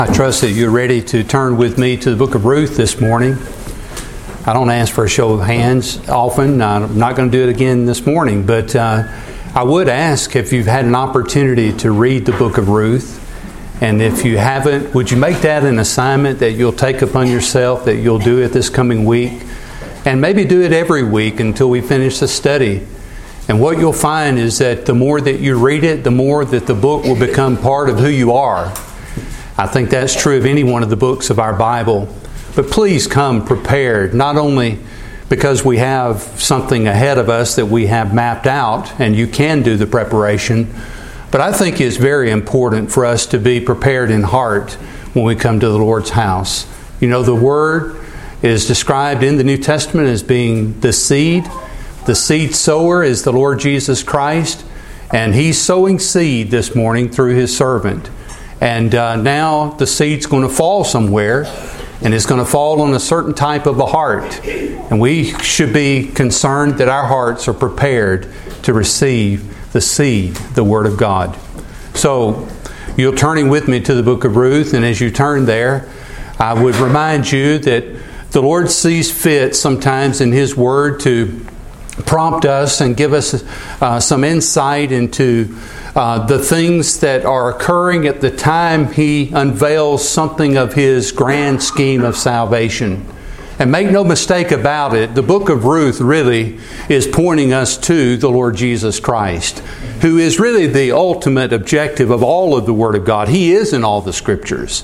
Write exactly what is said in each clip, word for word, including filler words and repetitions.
I trust that you're ready to turn with me to the book of Ruth this morning. I don't ask for a show of hands often. I'm not going to do it again this morning, but uh, I would ask if you've had an opportunity to read the book of Ruth. And if you haven't, would you make that an assignment that you'll take upon yourself, that you'll do it this coming week? And maybe do it every week until we finish the study. And what you'll find is that the more that you read it, the more that the book will become part of who you are. I think that's true of any one of the books of our Bible. But please come prepared, not only because we have something ahead of us that we have mapped out, and you can do the preparation, but I think it's very important for us to be prepared in heart when we come to the Lord's house. You know, the Word is described in the New Testament as being the seed. The seed sower is the Lord Jesus Christ, and He's sowing seed this morning through His servant. And uh, now the seed's going to fall somewhere, and it's going to fall on a certain type of a heart. And we should be concerned that our hearts are prepared to receive the seed, the Word of God. So you're turning with me to the book of Ruth, and as you turn there, I would remind you that the Lord sees fit sometimes in His Word to prompt us and give us uh, some insight into uh, the things that are occurring at the time He unveils something of His grand scheme of salvation. And make no mistake about it, the book of Ruth really is pointing us to the Lord Jesus Christ, who is really the ultimate objective of all of the Word of God. He is in all the Scriptures.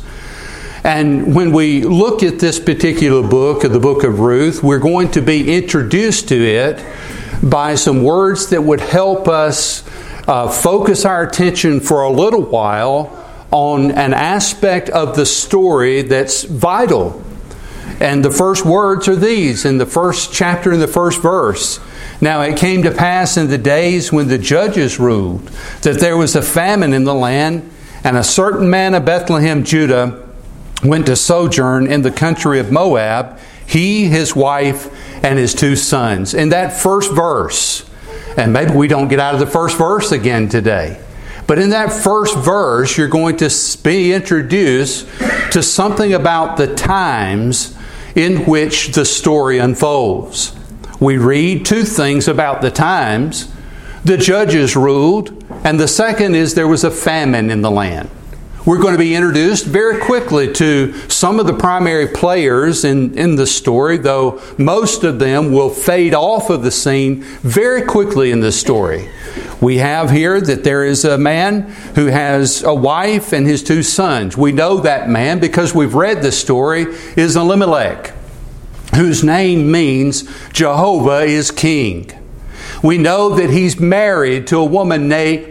And when we look at this particular book, of the book of Ruth, we're going to be introduced to it by some words that would help us uh, focus our attention for a little while on an aspect of the story that's vital. And the first words are these in the first chapter, in the first verse. Now it came to pass in the days when the judges ruled that there was a famine in the land, and a certain man of Bethlehem, Judah, went to sojourn in the country of Moab, he, his wife, and his two sons. In that first verse, and maybe we don't get out of the first verse again today, but in that first verse, you're going to be introduced to something about the times in which the story unfolds. We read two things about the times. The judges ruled, and the second is there was a famine in the land. We're going to be introduced very quickly to some of the primary players in, in the story, though most of them will fade off of the scene very quickly in the story. We have here that there is a man who has a wife and his two sons. We know that man because we've read the story is Elimelech, whose name means Jehovah is King. We know that he's married to a woman named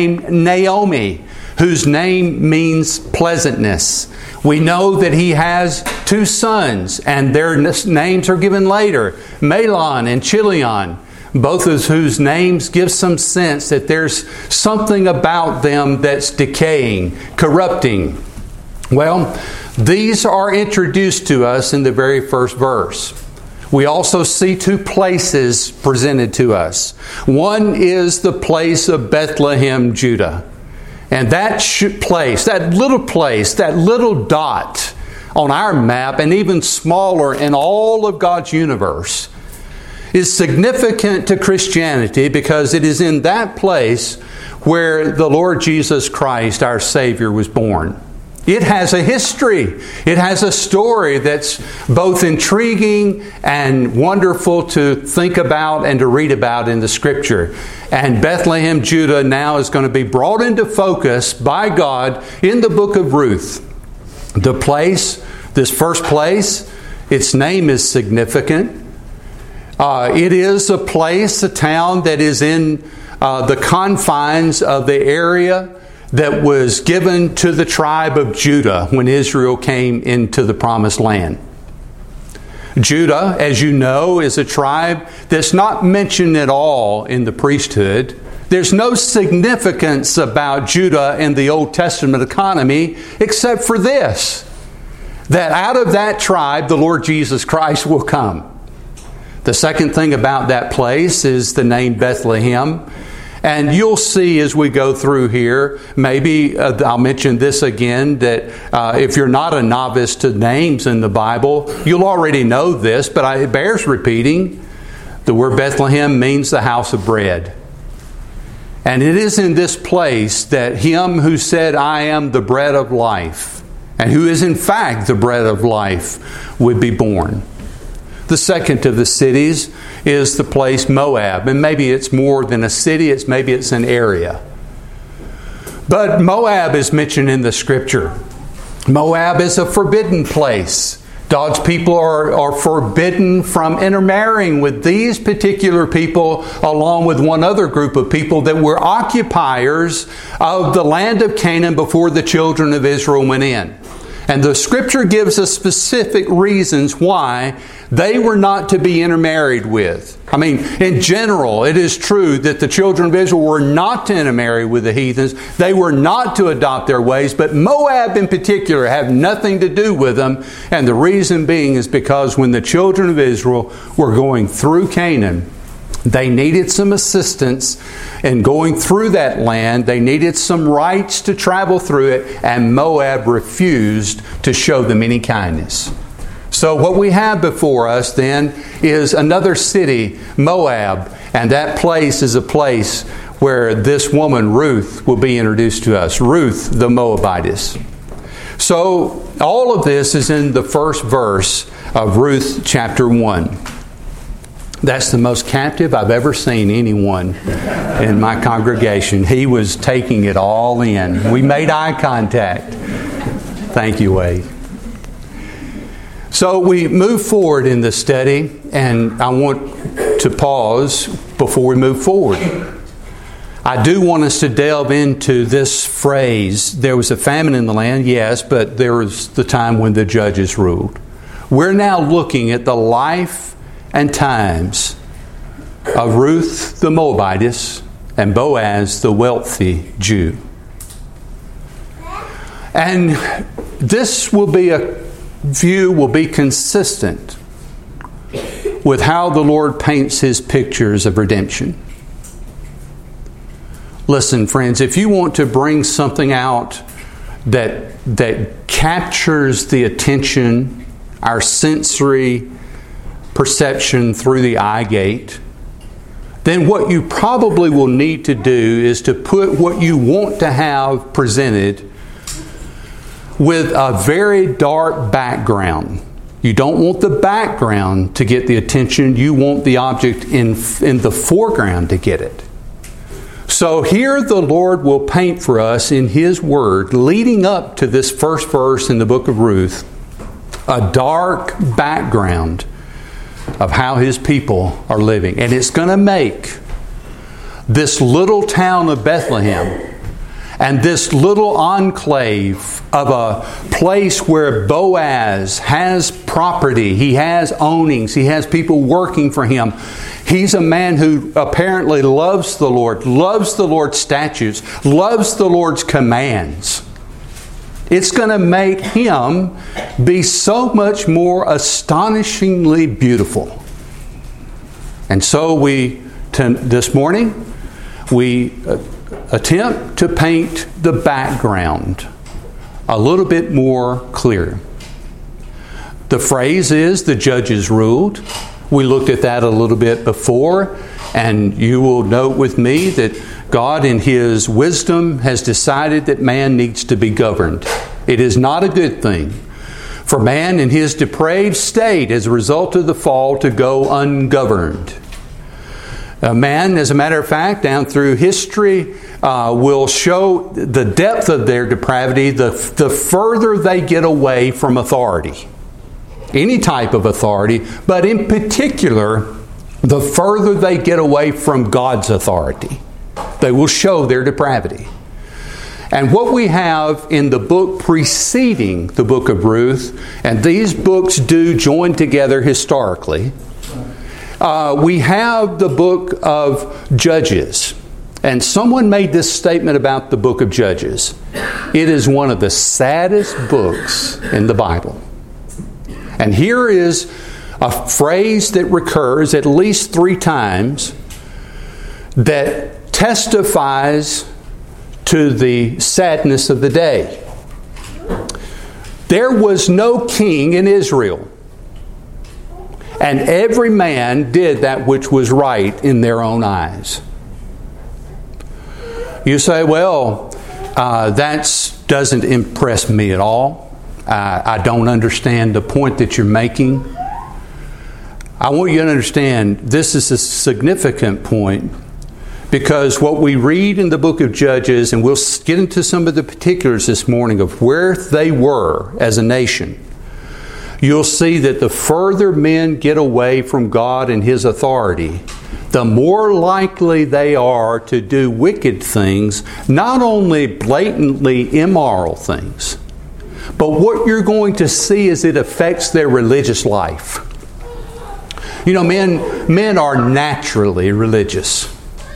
Naomi, whose name means pleasantness. We know that he has two sons, and their names are given later, Mahlon and Chilion, both of whose names give some sense that there's something about them that's decaying, corrupting. Well, these are introduced to us in the very first verse. We also see two places presented to us. One is the place of Bethlehem, Judah. And that place, that little place, that little dot on our map, and even smaller in all of God's universe, is significant to Christianity because it is in that place where the Lord Jesus Christ, our Savior, was born. It has a history. It has a story that's both intriguing and wonderful to think about and to read about in the Scripture. And Bethlehem, Judah, now is going to be brought into focus by God in the book of Ruth. The place, this first place, its name is significant. Uh, it is a place, a town that is in uh, the confines of the area that was given to the tribe of Judah when Israel came into the promised land. Judah, as you know, is a tribe that's not mentioned at all in the priesthood. There's no significance about Judah in the Old Testament economy except for this, that out of that tribe the Lord Jesus Christ will come. The second thing about that place is the name Bethlehem. And you'll see as we go through here, maybe uh, I'll mention this again, that uh, if you're not a novice to names in the Bible, you'll already know this, but I, it bears repeating. The word Bethlehem means the house of bread. And it is in this place that Him who said, I am the bread of life, and who is in fact the bread of life, would be born. The second of the cities is the place Moab. And maybe it's more than a city, it's maybe it's an area. But Moab is mentioned in the Scripture. Moab is a forbidden place. God's people are, are forbidden from intermarrying with these particular people, along with one other group of people that were occupiers of the land of Canaan before the children of Israel went in. And the Scripture gives us specific reasons why they were not to be intermarried with. I mean, in general, it is true that the children of Israel were not to intermarry with the heathens. They were not to adopt their ways, but Moab in particular have nothing to do with them. And the reason being is because when the children of Israel were going through Canaan, they needed some assistance in going through that land. They needed some rights to travel through it, and Moab refused to show them any kindness. So what we have before us then is another city, Moab, and that place is a place where this woman, Ruth, will be introduced to us. Ruth the Moabitess. So all of this is in the first verse of Ruth chapter one. That's the most captive I've ever seen anyone in my congregation. He was taking it all in. We made eye contact. Thank you, Wade. So we move forward in the study, and I want to pause before we move forward. I do want us to delve into this phrase, there was a famine in the land, yes, but there was the time when the judges ruled. We're now looking at the life and times of Ruth the Moabitess and Boaz the wealthy Jew. And this will be a view will be consistent with how the Lord paints His pictures of redemption. Listen, friends, if you want to bring something out that that captures the attention, our sensory perception through the eye gate, then what you probably will need to do is to put what you want to have presented with a very dark background. You don't want the background to get the attention. You want the object in, in the foreground to get it. So here the Lord will paint for us in His Word, leading up to this first verse in the book of Ruth, a dark background of how His people are living. And it's going to make this little town of Bethlehem and this little enclave of a place where Boaz has property, he has ownings, he has people working for him. He's a man who apparently loves the Lord, loves the Lord's statutes, loves the Lord's commands. It's going to make him be so much more astonishingly beautiful. And so we, t- this morning, we uh, attempt to paint the background a little bit more clear. The phrase is, the judges ruled. We looked at that a little bit before, and you will note with me that God in His wisdom has decided that man needs to be governed. It is not a good thing for man in his depraved state as a result of the fall to go ungoverned. A man, as a matter of fact, down through history, uh, will show the depth of their depravity the, the further they get away from authority. Any type of authority, but in particular, the further they get away from God's authority, they will show their depravity. And what we have in the book preceding the book of Ruth, and these books do join together historically, uh, we have the book of Judges. And someone made this statement about the book of Judges. It is one of the saddest books in the Bible. And here is a phrase that recurs at least three times that testifies to the sadness of the day. There was no king in Israel, and every man did that which was right in their own eyes. You say, well, uh, that doesn't impress me at all. Uh, I don't understand the point that you're making. I want you to understand this is a significant point, because what we read in the book of Judges, and we'll get into some of the particulars this morning of where they were as a nation, you'll see that the further men get away from God and His authority, the more likely they are to do wicked things, not only blatantly immoral things, but what you're going to see is it affects their religious life. You know, men, men are naturally religious.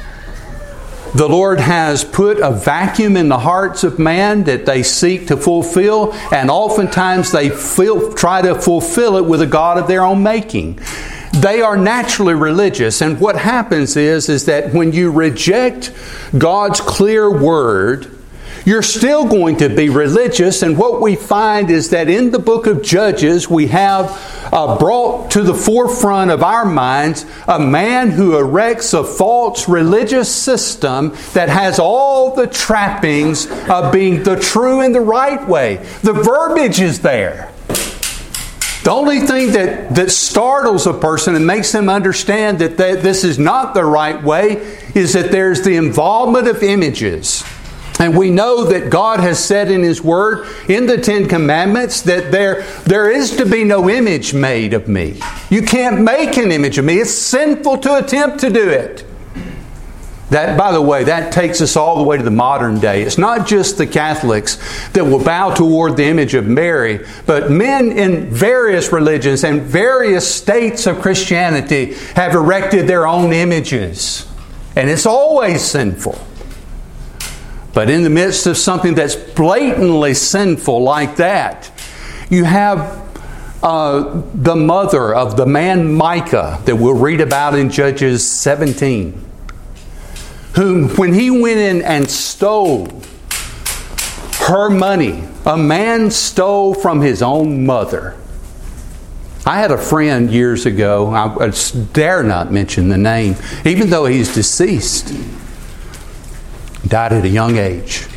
The Lord has put a vacuum in the hearts of man that they seek to fulfill, and oftentimes they feel, try to fulfill it with a God of their own making. They are naturally religious, and what happens is, is that when you reject God's clear Word, you're still going to be religious, and what we find is that in the book of Judges we have uh, brought to the forefront of our minds a man who erects a false religious system that has all the trappings of being the true and the right way. The verbiage is there. The only thing that, that startles a person and makes them understand that they, this is not the right way is that there's the involvement of images. And we know that God has said in His Word, in the Ten Commandments, that there, there is to be no image made of me. You can't make an image of me. It's sinful to attempt to do it. That, by the way, that takes us all the way to the modern day. It's not just the Catholics that will bow toward the image of Mary, but men in various religions and various states of Christianity have erected their own images. And it's always sinful. But in the midst of something that's blatantly sinful like that, you have uh, the mother of the man Micah that we'll read about in Judges seventeen. Whom, when he went in and stole her money, a man stole from his own mother. I had a friend years ago, I dare not mention the name, even though he's deceased. Died at a young age.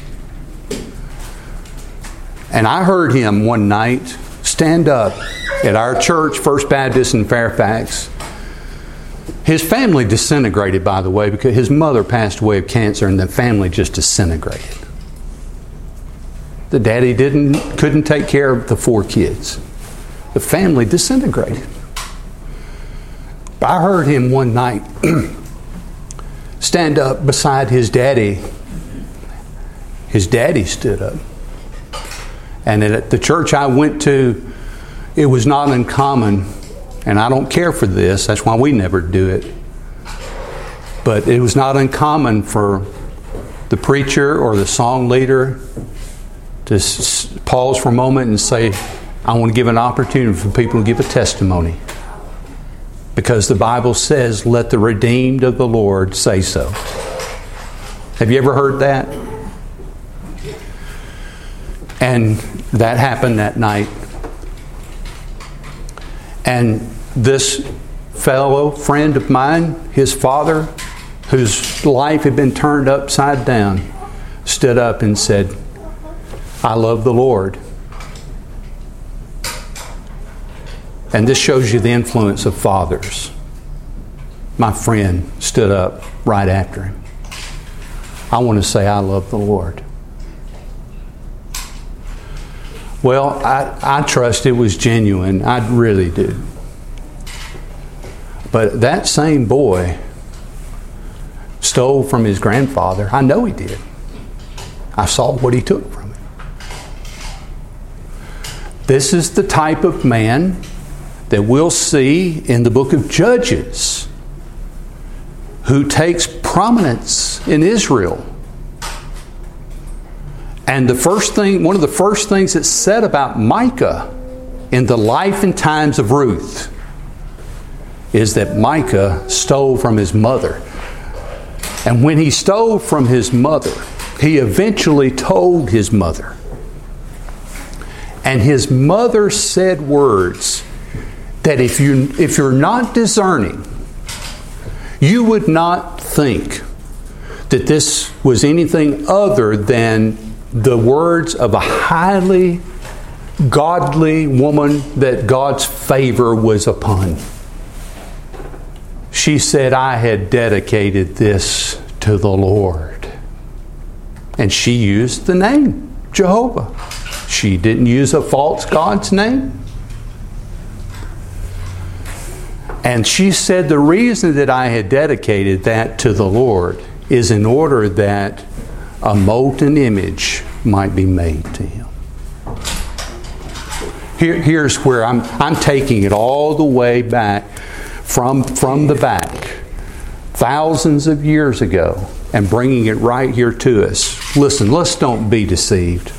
And I heard him one night stand up at our church, First Baptist in Fairfax. His family disintegrated, by the way, because his mother passed away of cancer and the family just disintegrated. The daddy didn't, couldn't take care of the four kids. The family disintegrated. I heard him one night stand up beside his daddy. His daddy stood up. And at the church I went to, it was not uncommon, and I don't care for this, that's why we never do it, but it was not uncommon for the preacher or the song leader to pause for a moment and say, I want to give an opportunity for people to give a testimony. Because the Bible says, let the redeemed of the Lord say so. Have you ever heard that? And that happened that night. And this fellow friend of mine, his father, whose life had been turned upside down, stood up and said, I love the Lord. And this shows you the influence of fathers. My friend stood up right after him. I want to say I love the Lord. Well, I, I trust it was genuine. I really do. But that same boy stole from his grandfather. I know he did. I saw what he took from him. This is the type of man that we'll see in the book of Judges, who takes prominence in Israel. And the first thing, one of the first things that's said about Micah in the life and times of Ruth is that Micah stole from his mother. And when he stole from his mother, he eventually told his mother. And his mother said words that if you if you're not discerning, you would not think that this was anything other than the words of a highly godly woman that God's favor was upon. She said, I had dedicated this to the Lord. And she used the name Jehovah. She didn't use a false god's name. And she said, the reason that I had dedicated that to the Lord is in order that a molten image might be made to Him. Here, here's where I'm, I'm taking it all the way back from, from the back, thousands of years ago, and bringing it right here to us. Listen, let's don't be deceived.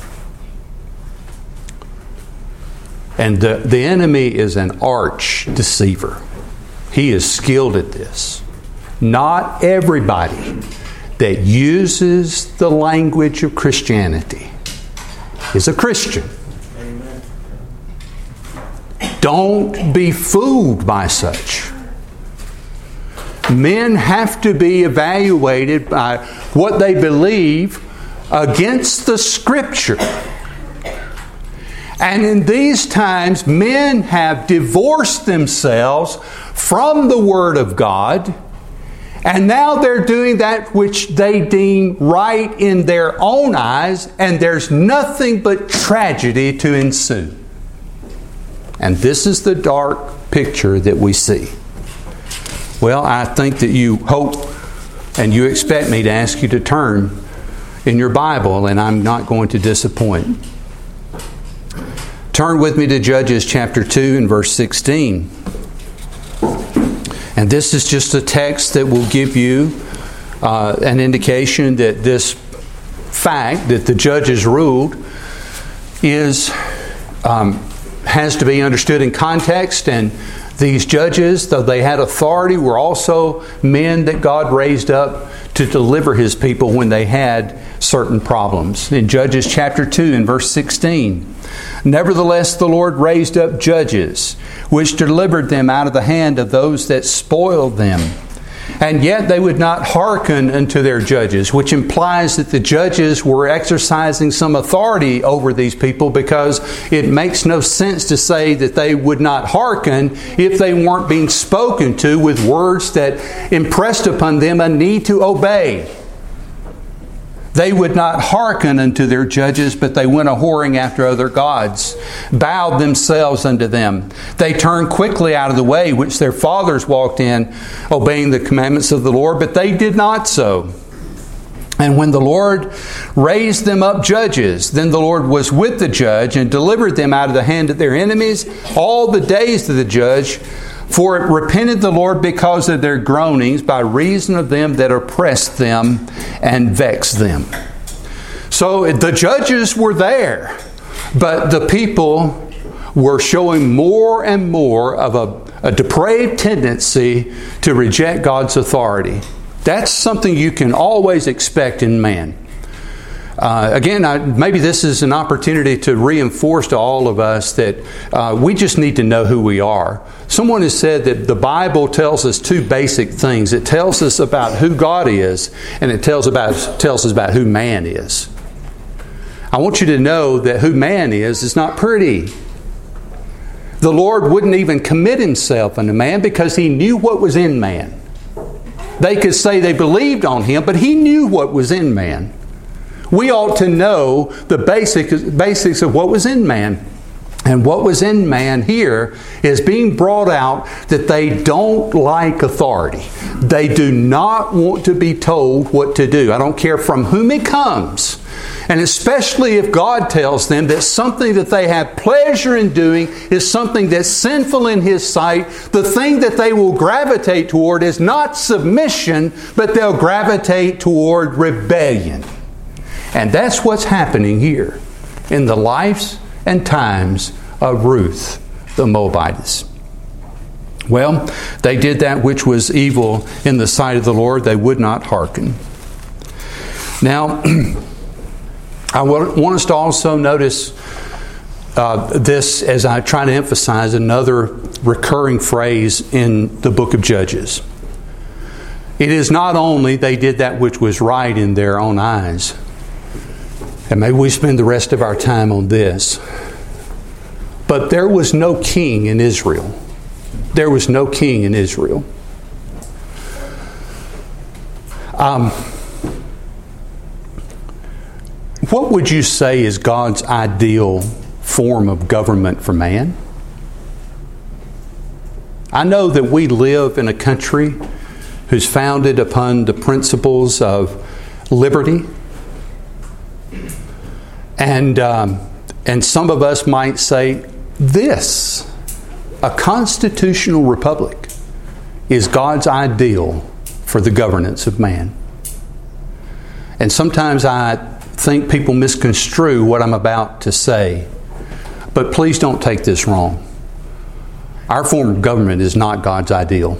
And the, the enemy is an arch deceiver. He is skilled at this. Not everybody that uses the language of Christianity is a Christian. Amen. Don't be fooled by such. Men have to be evaluated by what they believe against the Scripture. And in these times, men have divorced themselves from the Word of God, and now they're doing that which they deem right in their own eyes, and there's nothing but tragedy to ensue. And this is the dark picture that we see. Well, I think that you hope and you expect me to ask you to turn in your Bible, and I'm not going to disappoint. Turn with me to Judges chapter two and verse sixteen. And this is just a text that will give you uh, an indication that this fact that the judges ruled is um, has to be understood in context. And these judges, though they had authority, were also men that God raised up to deliver His people when they had certain problems. In Judges chapter two and verse sixteen, nevertheless the Lord raised up judges, which delivered them out of the hand of those that spoiled them. And yet they would not hearken unto their judges, which implies that the judges were exercising some authority over these people, because it makes no sense to say that they would not hearken if they weren't being spoken to with words that impressed upon them a need to obey. They would not hearken unto their judges, but they went a-whoring after other gods, bowed themselves unto them. They turned quickly out of the way which their fathers walked in, obeying the commandments of the Lord, but they did not so. And when the Lord raised them up judges, then the Lord was with the judge and delivered them out of the hand of their enemies all the days of the judge. For it repented the Lord because of their groanings, by reason of them that oppressed them and vexed them. So the judges were there, but the people were showing more and more of a, a depraved tendency to reject God's authority. That's something you can always expect in man. Uh, again, I, maybe this is an opportunity to reinforce to all of us that uh, we just need to know who we are. Someone has said that the Bible tells us two basic things. It tells us about who God is, and it tells about tells us about who man is. I want you to know that who man is is not pretty. The Lord wouldn't even commit Himself unto man because He knew what was in man. They could say they believed on Him, but He knew what was in man. We ought to know the basic, basics of what was in man. And what was in man here is being brought out that they don't like authority. They do not want to be told what to do. I don't care from whom it comes. And especially if God tells them that something that they have pleasure in doing is something that's sinful in His sight, the thing that they will gravitate toward is not submission, but they'll gravitate toward rebellion. And that's what's happening here in the lives and times of Ruth the Moabitess. Well, they did that which was evil in the sight of the Lord. They would not hearken. Now, I want us to also notice uh, this as I try to emphasize another recurring phrase in the book of Judges. It is not only they did that which was right in their own eyes, and maybe we spend the rest of our time on this, but there was no king in Israel. There was no king in Israel. Um, what would you say is God's ideal form of government for man? I know that we live in a country who's founded upon the principles of liberty. And, um, and some of us might say, this, a constitutional republic, is God's ideal for the governance of man. And sometimes I think people misconstrue what I'm about to say. But please don't take this wrong. Our form of government is not God's ideal.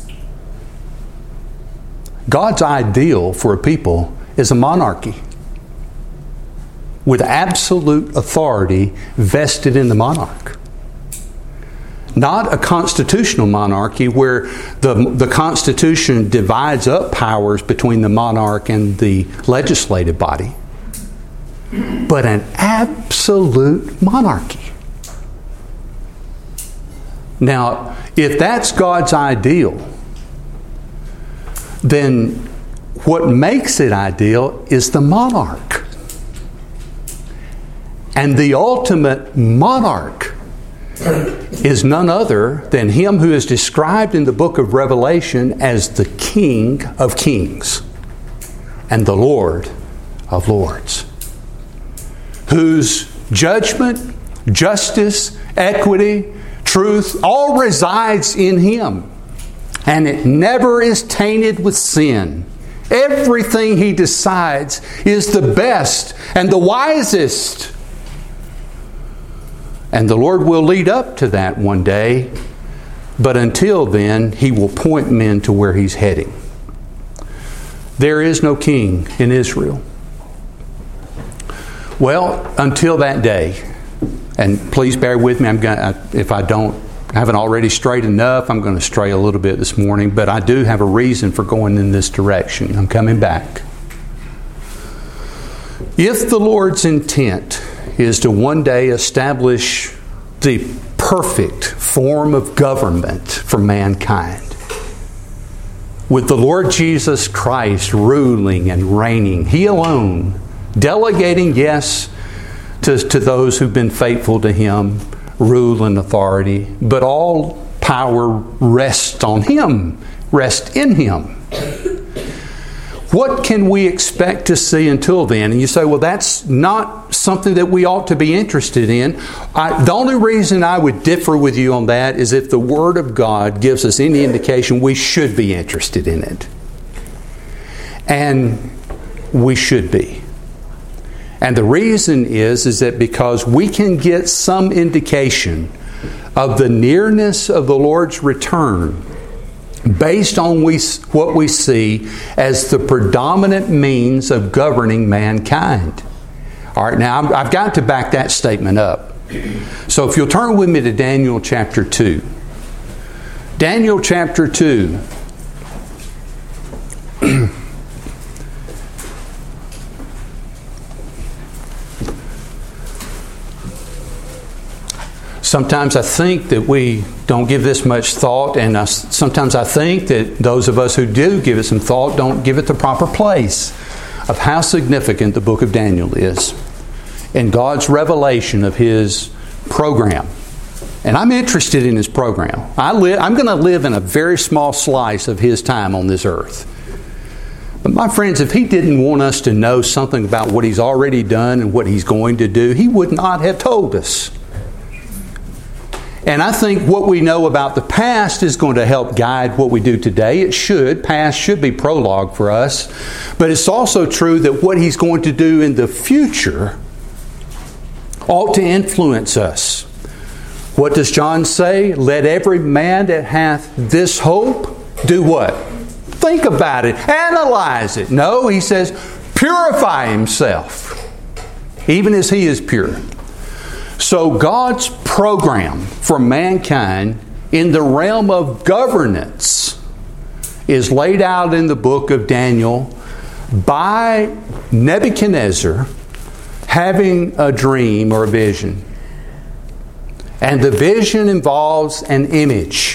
God's ideal for a people is a monarchy with absolute authority vested in the monarch. Not a constitutional monarchy where the, the Constitution divides up powers between the monarch and the legislative body, but an absolute monarchy. Now, if that's God's ideal, then what makes it ideal is the monarch. And the ultimate monarch is none other than him who is described in the book of Revelation as the King of Kings and the Lord of Lords, whose judgment, justice, equity, truth all resides in him. And it never is tainted with sin. Everything he decides is the best and the wisest. And the Lord will lead up to that one day. But until then, he will point men to where he's heading. There is no king in Israel. Well, until that day, and please bear with me, I'm gonna, if I don't haven't already strayed enough, I'm going to stray a little bit this morning, but I do have a reason for going in this direction. I'm coming back. If the Lord's intent is to one day establish the perfect form of government for mankind, with the Lord Jesus Christ ruling and reigning, He alone, delegating, yes, to, to those who've been faithful to Him, rule and authority, but all power rests on Him, rests in Him. What can we expect to see until then? And you say, well, that's not something that we ought to be interested in. I, the only reason I would differ with you on that is if the Word of God gives us any indication we should be interested in it. And we should be. And the reason is, is that because we can get some indication of the nearness of the Lord's return based on we, what we see as the predominant means of governing mankind. All right, now I've got to back that statement up. So if you'll turn with me to Daniel chapter two. Daniel chapter two. Sometimes I think that we don't give this much thought, and I, sometimes I think that those of us who do give it some thought don't give it the proper place of how significant the book of Daniel is in God's revelation of His program. And I'm interested in His program. I li- I'm going to live in a very small slice of His time on this earth. But my friends, if He didn't want us to know something about what He's already done and what He's going to do, He would not have told us. And I think what we know about the past is going to help guide what we do today. It should. Past should be prologue for us. But it's also true that what He's going to do in the future ought to influence us. What does John say? Let every man that hath this hope do what? Think about it. Analyze it. No, he says, purify himself, even as he is pure. So God's program for mankind in the realm of governance is laid out in the book of Daniel by Nebuchadnezzar having a dream or a vision. And the vision involves an image.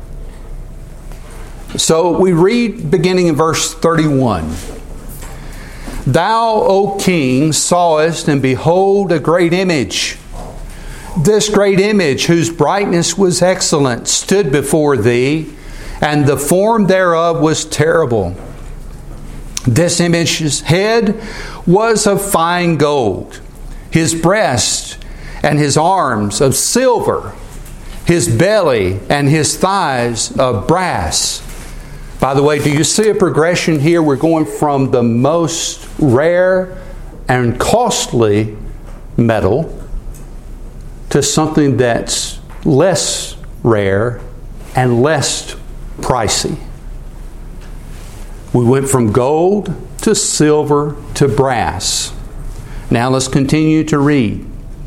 So we read beginning in verse thirty-one. Thou, O king, sawest, and behold, a great image. This great image, whose brightness was excellent, stood before thee, and the form thereof was terrible. This image's head was of fine gold, his breast and his arms of silver, his belly and his thighs of brass. By the way, do you see a progression here? We're going from the most rare and costly metal to something that's less rare and less pricey. We went from gold to silver to brass. Now let's continue to read.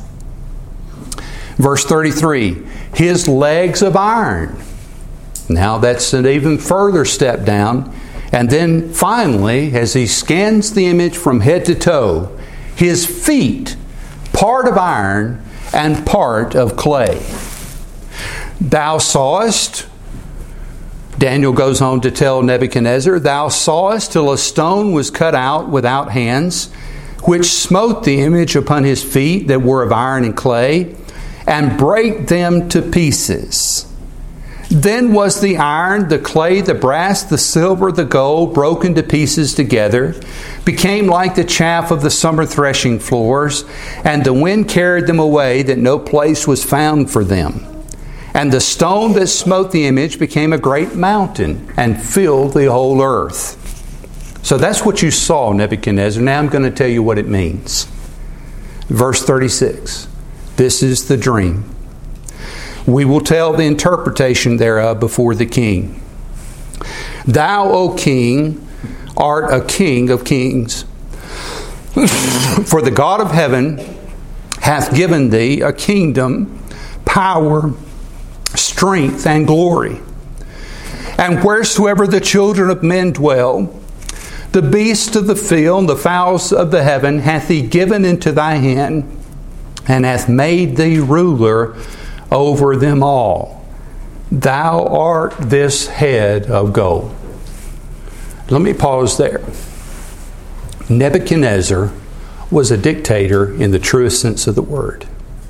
Verse thirty-three, his legs of iron. Now that's an even further step down. And then finally, as he scans the image from head to toe, his feet, part of iron and part of clay. Thou sawest, Daniel goes on to tell Nebuchadnezzar, thou sawest till a stone was cut out without hands, which smote the image upon his feet that were of iron and clay, and brake them to pieces. Then was the iron, the clay, the brass, the silver, the gold broken to pieces together, became like the chaff of the summer threshing floors, and the wind carried them away, that no place was found for them. And the stone that smote the image became a great mountain and filled the whole earth. So that's what you saw, Nebuchadnezzar. Now I'm going to tell you what it means. Verse thirty-six. This is the dream. We will tell the interpretation thereof before the king. Thou, O king, art a king of kings. For the God of heaven hath given thee a kingdom, power, strength, and glory. And wheresoever the children of men dwell, the beasts of the field, the fowls of the heaven, hath he given into thy hand, and hath made thee ruler over them all. Thou art this head of gold. Let me pause there. Nebuchadnezzar was a dictator in the truest sense of the word.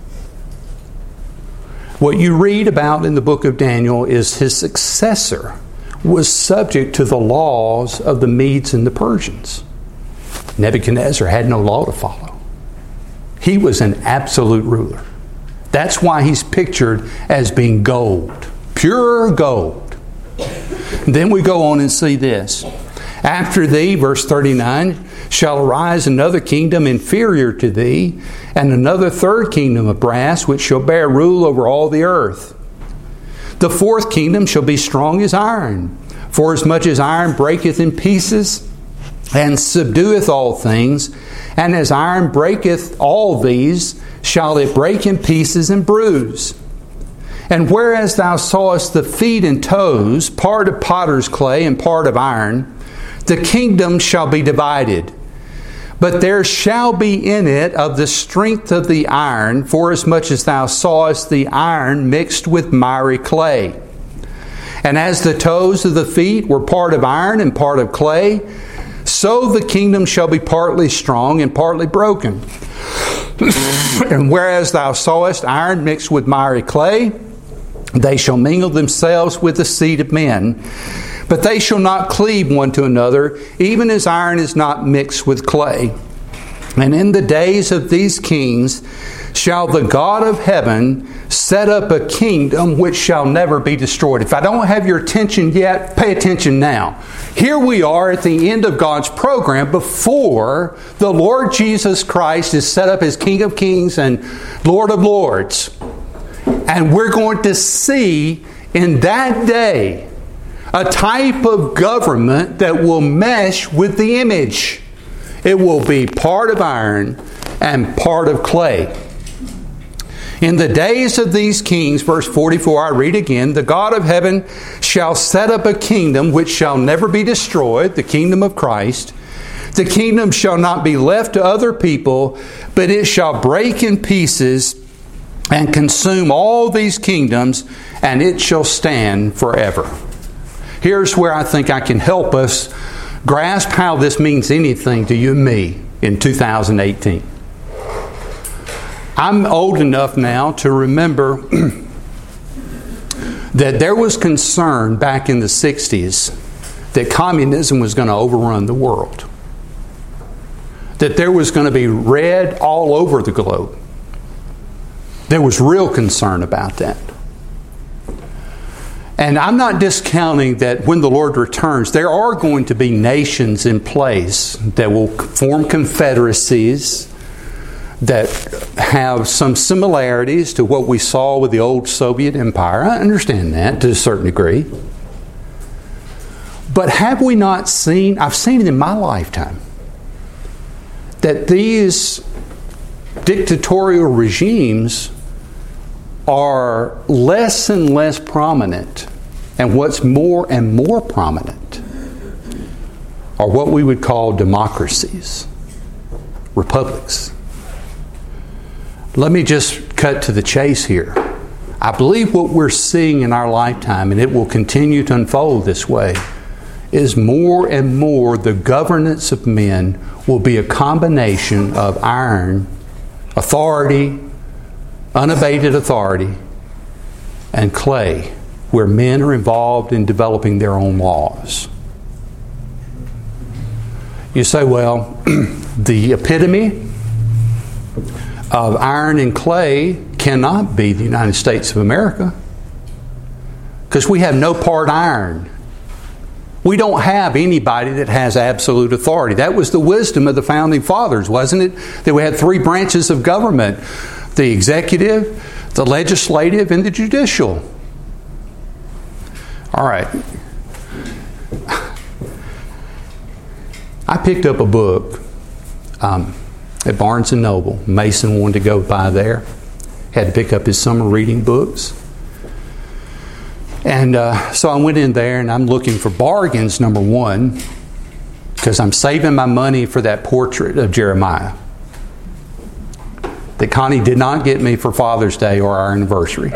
What you read about in the book of Daniel is his successor was subject to the laws of the Medes and the Persians. Nebuchadnezzar had no law to follow. He was an absolute ruler. That's why he's pictured as being gold, pure gold. Then we go on and see this. After thee, verse thirty-nine, shall arise another kingdom inferior to thee, and another third kingdom of brass, which shall bear rule over all the earth. The fourth kingdom shall be strong as iron, for as much as iron breaketh in pieces, and subdueth all things, and as iron breaketh all these, shall it break in pieces and bruise. And whereas thou sawest the feet and toes, part of potter's clay and part of iron, the kingdom shall be divided. But there shall be in it of the strength of the iron, forasmuch as thou sawest the iron mixed with miry clay. And as the toes of the feet were part of iron and part of clay, so the kingdom shall be partly strong and partly broken. And whereas thou sawest iron mixed with miry clay, they shall mingle themselves with the seed of men. But they shall not cleave one to another, even as iron is not mixed with clay. And in the days of these kings shall the God of heaven set up a kingdom which shall never be destroyed. If I don't have your attention yet, pay attention now. Here we are at the end of God's program before the Lord Jesus Christ is set up as King of Kings and Lord of Lords. And we're going to see in that day a type of government that will mesh with the image. It will be part of iron and part of clay. In the days of these kings, verse forty-four, I read again, the God of heaven shall set up a kingdom which shall never be destroyed, the kingdom of Christ. The kingdom shall not be left to other people, but it shall break in pieces and consume all these kingdoms, and it shall stand forever. Here's where I think I can help us grasp how this means anything to you and me in two thousand eighteen. I'm old enough now to remember that there was concern back in the sixties that communism was going to overrun the world. That there was going to be red all over the globe. There was real concern about that. And I'm not discounting that when the Lord returns, there are going to be nations in place that will form confederacies that have some similarities to what we saw with the old Soviet Empire. I understand that to a certain degree. But have we not seen, I've seen it in my lifetime, that these dictatorial regimes are less and less prominent, and what's more and more prominent are what we would call democracies, republics. Let me just cut to the chase here. I believe what we're seeing in our lifetime, and it will continue to unfold this way, is more and more the governance of men will be a combination of iron, authority, unabated authority, and clay, where men are involved in developing their own laws. You say, well, the epitome of iron and clay cannot be the United States of America, because we have no part iron. We don't have anybody that has absolute authority. That was the wisdom of the Founding Fathers, wasn't it? That we had three branches of government: the executive, the legislative, and the judicial. All right. I picked up a book um, at Barnes and Noble. Mason wanted to go by there. Had to pick up his summer reading books. And uh, so I went in there and I'm looking for bargains, number one, because I'm saving my money for that portrait of Jeremiah that Connie did not get me for Father's Day or our anniversary.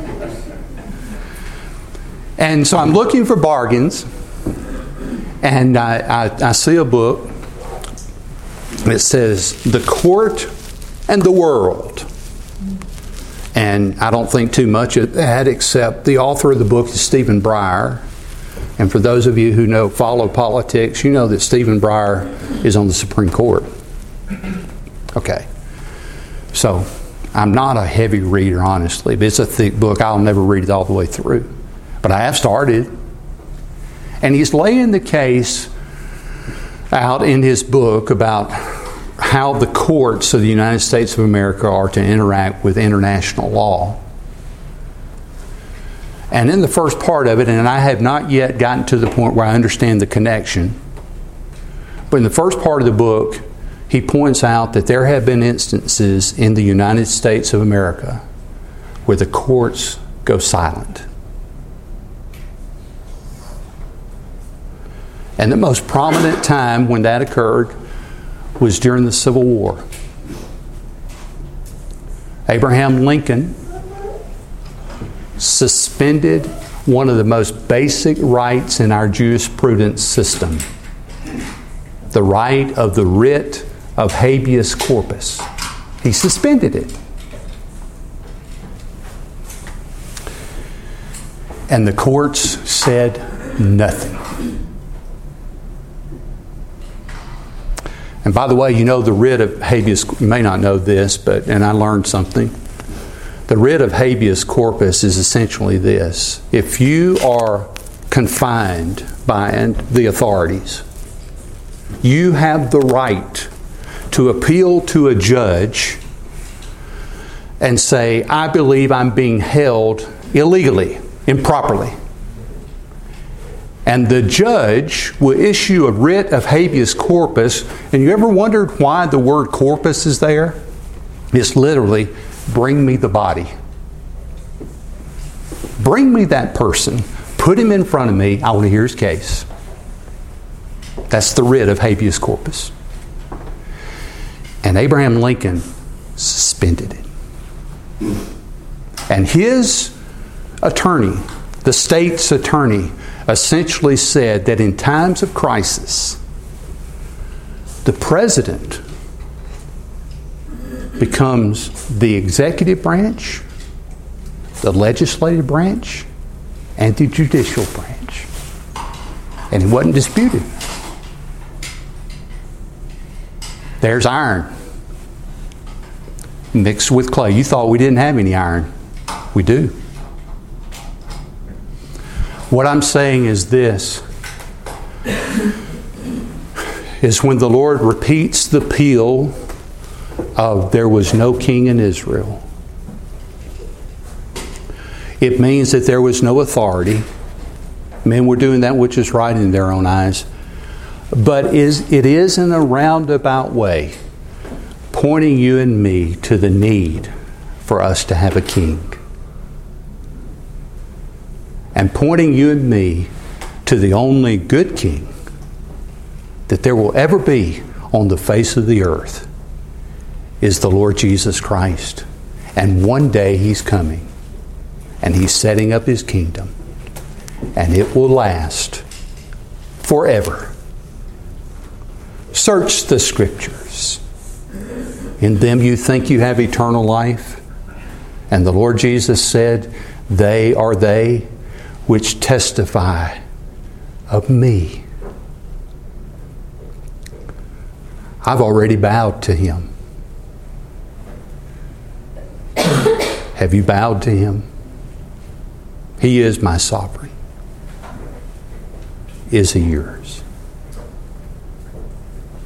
And so I'm looking for bargains, and I, I, I see a book that says The Court and the World. And I don't think too much of that, except the author of the book is Stephen Breyer. And for those of you who know follow politics, you know that Stephen Breyer is on the Supreme Court. Okay. So I'm not a heavy reader, honestly, but it's a thick book. I'll never read it all the way through. But I have started. And he's laying the case out in his book about how the courts of the United States of America are to interact with international law. And in the first part of it, and I have not yet gotten to the point where I understand the connection, but in the first part of the book, he points out that there have been instances in the United States of America where the courts go silent. And the most prominent time when that occurred was during the Civil War. Abraham Lincoln suspended one of the most basic rights in our jurisprudence system, the right of the writ of habeas corpus. He suspended it. And the courts said nothing. And by the way, you know the writ of habeas, you may not know this, but, and I learned something. The writ of habeas corpus is essentially this. If you are confined by the authorities, you have the right to appeal to a judge and say, I believe I'm being held illegally, improperly. And the judge will issue a writ of habeas corpus. And you ever wondered why the word corpus is there? It's literally, bring me the body. Bring me that person. Put him in front of me. I want to hear his case. That's the writ of habeas corpus. And Abraham Lincoln suspended it. And his attorney, the state's attorney, essentially said that in times of crisis, the president becomes the executive branch, the legislative branch, and the judicial branch. And it wasn't disputed. There's iron mixed with clay. You thought we didn't have any iron. We do. What I'm saying is this, is when the Lord repeats the peal of there was no king in Israel, it means that there was no authority. Men were doing that which is right in their own eyes. But is it is in a roundabout way pointing you and me to the need for us to have a king. And pointing you and me to the only good king that there will ever be on the face of the earth is the Lord Jesus Christ. And one day He's coming. And He's setting up His kingdom. And it will last forever. Search the Scriptures. In them you think you have eternal life. And the Lord Jesus said, they are they which testify of me. I've already bowed to Him. Have you bowed to Him? He is my sovereign. Is He yours?